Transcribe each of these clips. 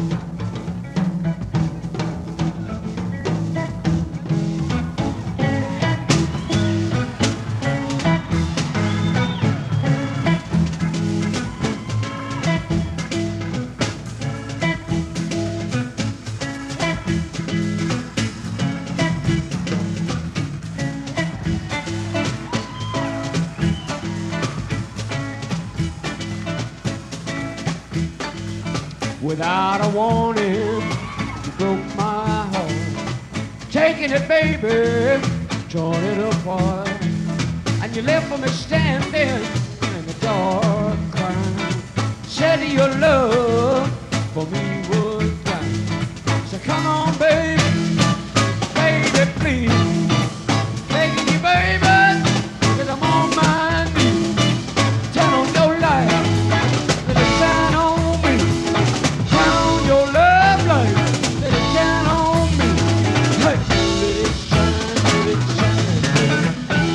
Without a warning, you broke my heart. Taking it, baby, torn it apart. And you left me standing in the dark, crying. Said your love for me was blind. So come on, baby, baby, please. Begging you, baby, 'cause I'm on my knees. Turn on your light, let it shine on me. Turn on your love light, let it shine on me. Hey, let it shine, let it shine, let it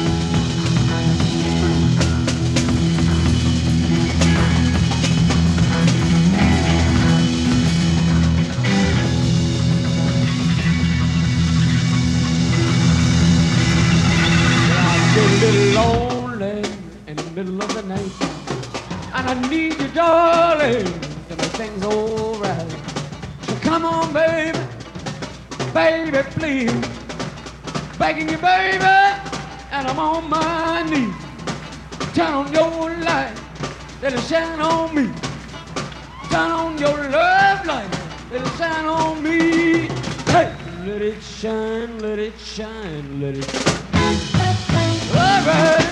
a little lonely in the middle of the night, and I need you, darling, to make things alright. So come on, baby, baby, please. Begging you, baby, and I'm on my knees. Turn on your light, let it shine on me. Turn on your love light, let it shine on me. Hey, let it shine, let it shine, let it shine. All right.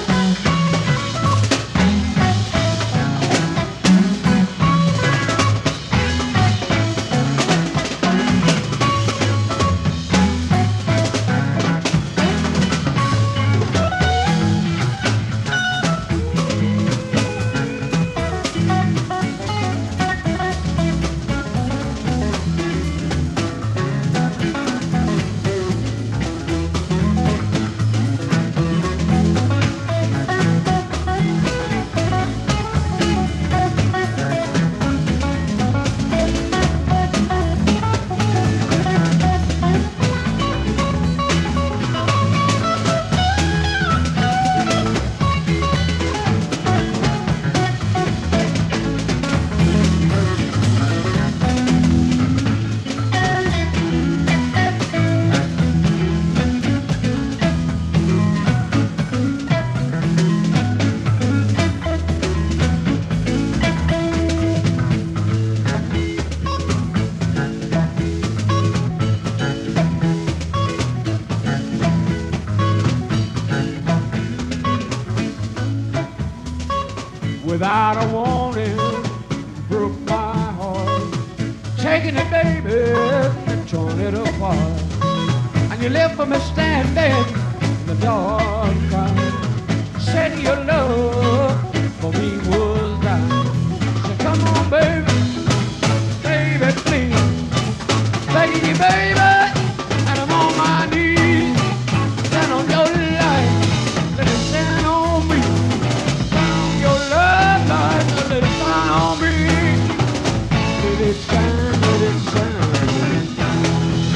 Without a warning, broke my heart. Taking it, baby, and torn it apart. And you left me standing in the dark, crying. Said your love for me was dying. So come on, baby, baby, please. Begging you, baby, and I'm on my knees. Turn on your light, let it shine on me. Your love light, let it shine on me. Let it shine, let it shine, let it shine.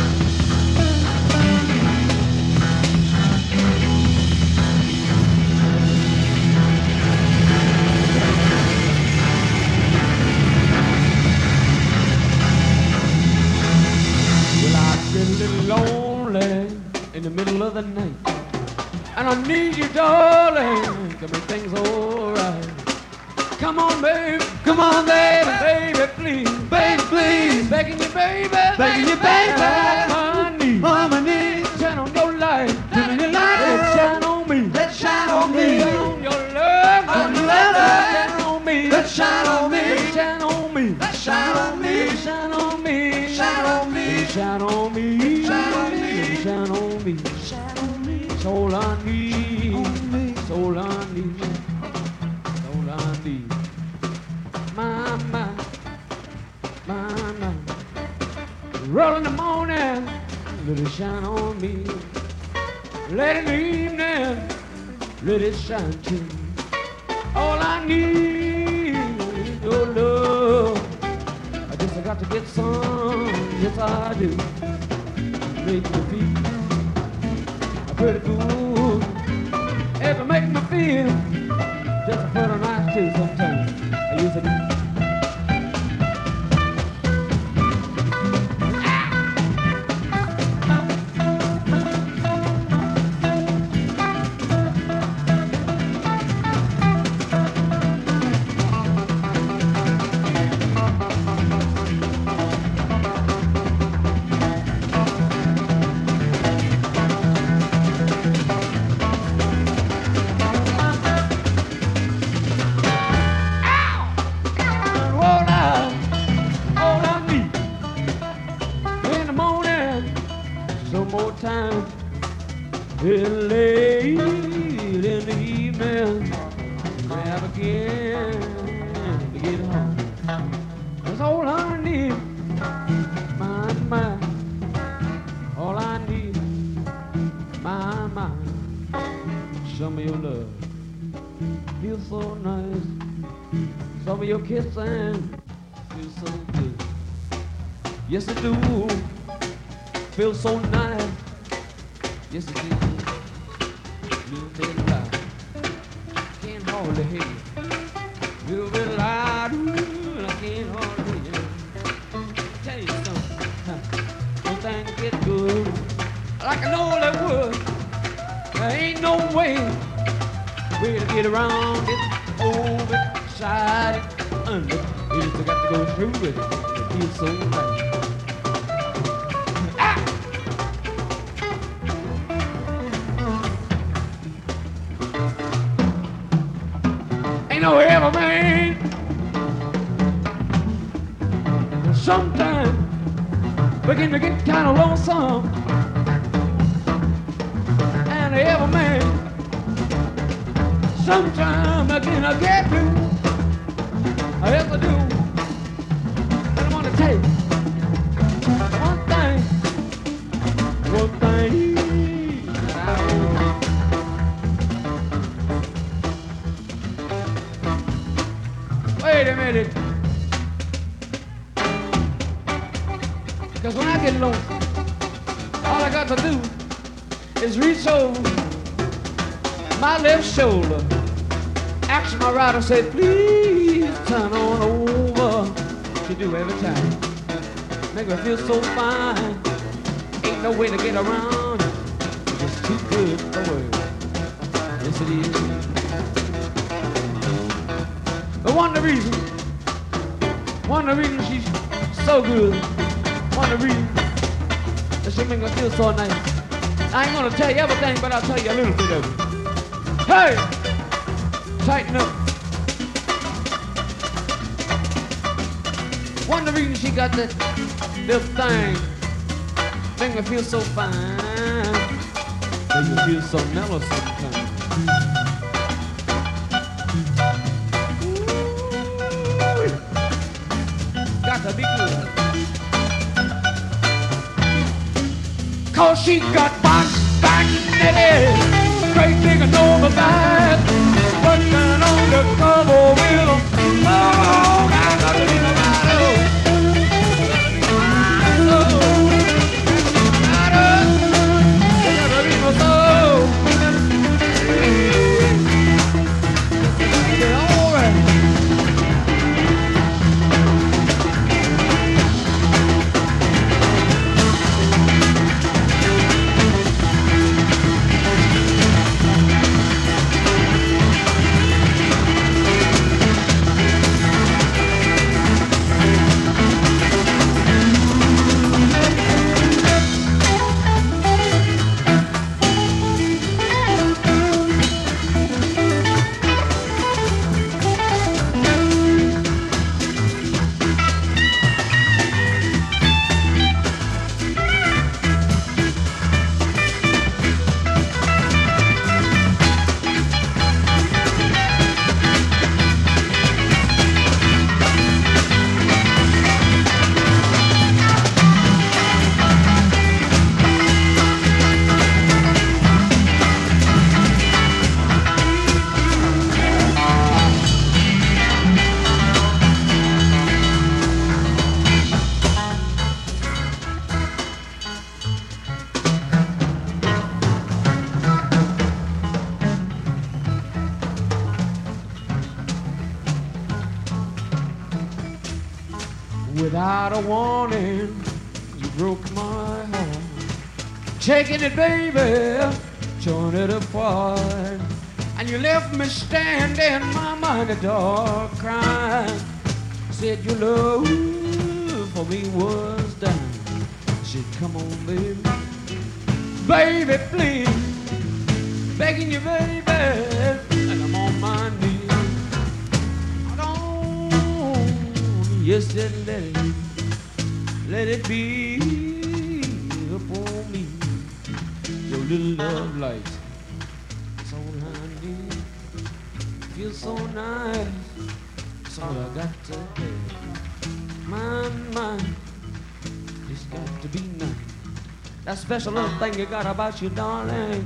Well, I've been a little lonely in the middle of the night, and I need you, darling, to make things alright. Come on, baby, baby, please, baby, please. Begging you, baby, Begging you, baby. On my knees, turn on your light, Turn on your light. let it shine on me, Let it shine on me. turn on your love, On your love light. shine on me, Let it shine on me. let it shine on me, Let it shine on me. let it shine on me, Shine on me. let it shine on me, Shine on me. let it shine on me. Shine on me. It's all I need, On me. it's all I need, it's all I need. My, my, my, my. Roll in the morning, let it shine on me. Late in the evening, let it shine too. All I need is your love. I just got got to get some, yes I do. Make me feel pretty good. Ever make me feel just a pretty nice too sometimes. I used to do. Late in the evening, grab again to get home. That's all I need, my, all I need, my, some of your love feels so nice, some of your kissing feels so good. Yes, it do, feels so nice. Yes, it is. Little bit loud, can't hardly hear you. Little bit loud, ooh, I can't hardly hear you. Tell you something, one thing get good, like I know that would. There ain't no way to get around it, over it, side it, under it. You just got to go through it. It feels so nice. No ever man. Sometimes begin to get kind of lonesome, and ever man. Sometimes begin to get blue. I have to do, and I want to take one thing that I want. Wait a minute, because when I get lonesome, all I got to do is reach over my left shoulder, ask my right and say, please turn on over. She do every time, make me feel so fine, ain't no way to get around, it's too good for words, yes it is. But one of the reasons she's so good, one of the reasons that she make me feel so nice. I ain't gonna tell you everything, but I'll tell you a little bit of it. Hey, tighten up. One of the reasons she got that little thing, make me feel so fine, make me feel so mellow sometimes. Got to be good. 'Cause she got back in it, great big and over back, working on the cover with them. Oh, I got to be nobody. Without a warning, you broke my heart. Taking it, baby, torn it apart. And you left me standing, my mind in the dark, crying. Said your love for me was dying. Said, come on, baby, baby, please, begging you, baby, and I'm on my knees. Yes, then let it be upon me. Your little love light, that's all I need. Feels so nice, that's all I got to have. Mine, it's got to be nice. That special little thing you got about you, darling,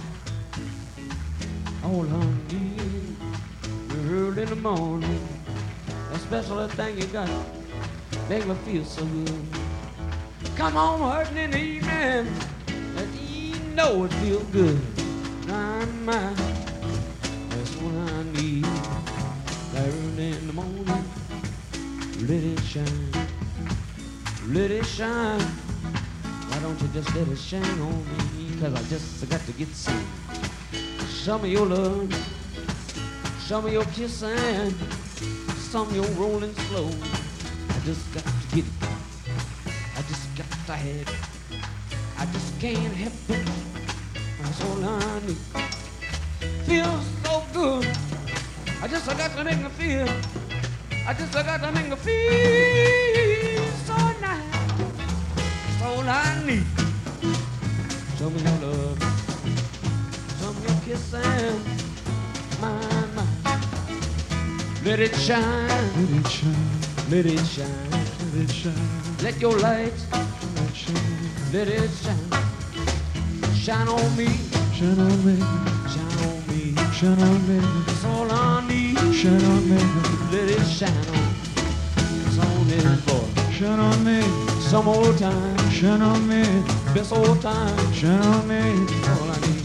all I need. Early in the morning, that special little thing you got make me feel so good. Come on, hurting in the evening, and you know it feels good. I'm mine, that's what I need. Early in the morning, let it shine, let it shine. Why don't you just let it shine on me? 'Cause I just got to get some of your love, some of your kissing, some of your rolling slow. I just got to get it, I just got to have it, I just can't help it, that's all I need. Feels so good, I got to make me feel, I got to make me feel so nice, that's all I need. Some of your love, some of your kissing, my. Let it shine, let it shine, let it shine, let it shine, let your light shine, let it shine, shine on me, shine on me, shine on me, shine on me, that's all I need. shine on me, Let it shine on, it's on this boy. shine on me, Some old time, shine on me, best old time, shine on me, that's all I need.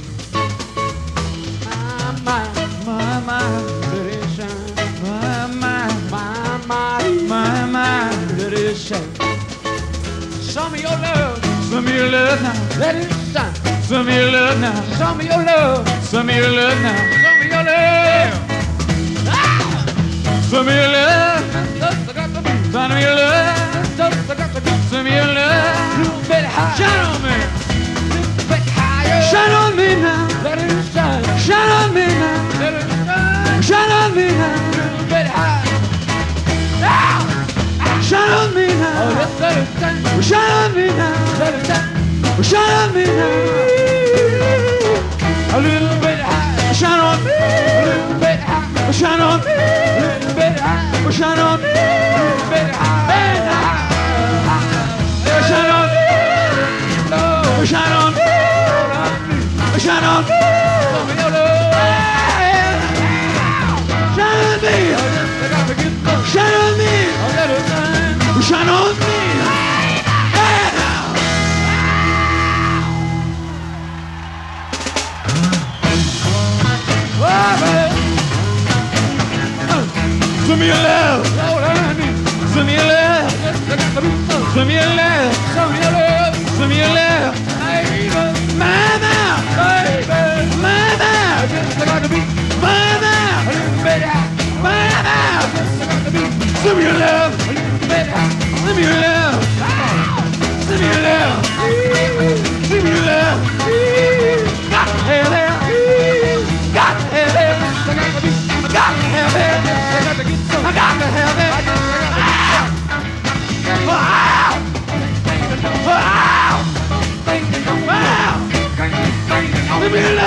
My, let it shine. My, let it shine. Some of your love, some of your love now, let it shine. some of your love now, Some of your love, some of your love now, some of your love. some of your love, Just got to be, some of your love, just got to be. some of your love, Little bit higher, shine on me, little bit higher. shine on me now, Let it shine, shine on me now, let it shine. shine on me now, Little bit higher. shine on me Oh, now, just let it shine, shine on me now, let it shine. shine on me now, A little bit higher, shine on me, a little bit higher, shine on me, a little bit higher, shine on me, a little bit higher. shine on me, No, shine on me, shine on me, some of your love. shine on me, I got to get some. shine on me, I got to shine. shine on me. Some of your love, Lord, I need. some of your love, Just got to be some. some of your love, Some of your love. some of your love. Baby, Mama, baby. mama, Just got to be mama, a little bit higher. mama. Just got to be Some of your love, a little bit higher. some of your love, some of your love, some of your love. Got to have it, got to have it, Just got to be. got to have it, I got to get some. I got to have it. Wow, wow, wow. Some of your love.